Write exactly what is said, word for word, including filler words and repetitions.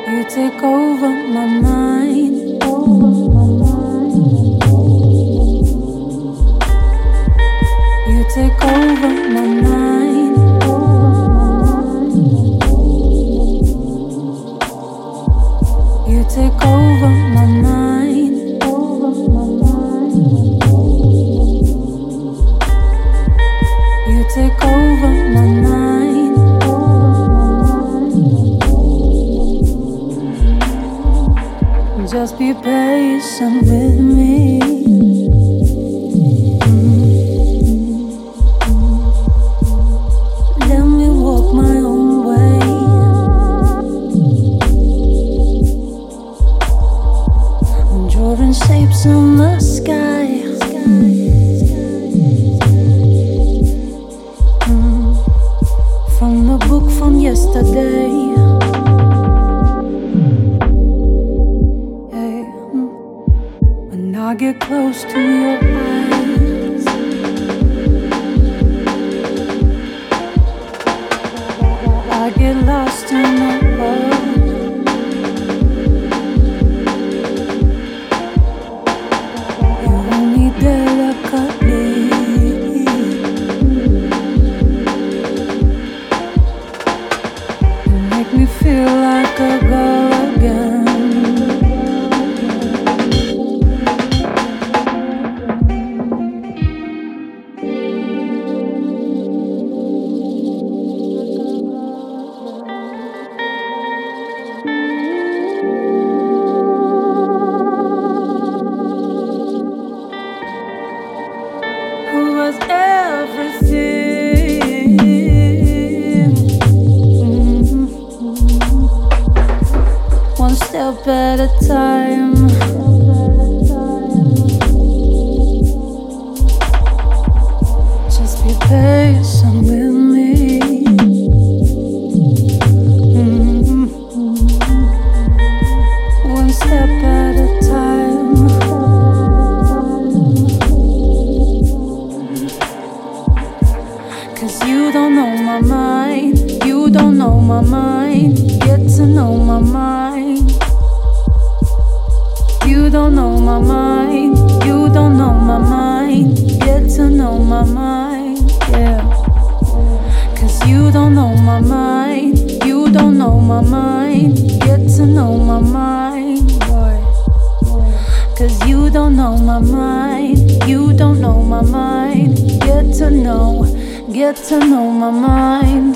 You take over my mind. You take over my mind. You take over my mind. You take over my mind. Just be patient with me. Let me walk my own way. I'm drawing shapes on the sky. Mm. From the book from yesterday. Hey. Mm. When I get close to your eyes, I get lost in the world. You hold me delicately. You make me feel like a girl again. Who was everything? Mhm. One step at a time. Just be patient with me. Mhm. One step at a time. Cause you don't know my mind. You don't know my mind. Get to know my mind. You don't know my mind. You don't know my mind. Get to know my mind. Yeah. Cause you don't know my mind. You don't know my mind. Get to know my mind, boy. Cause you don't know my mind. You don't know my mind. Get to know, get to know my mind.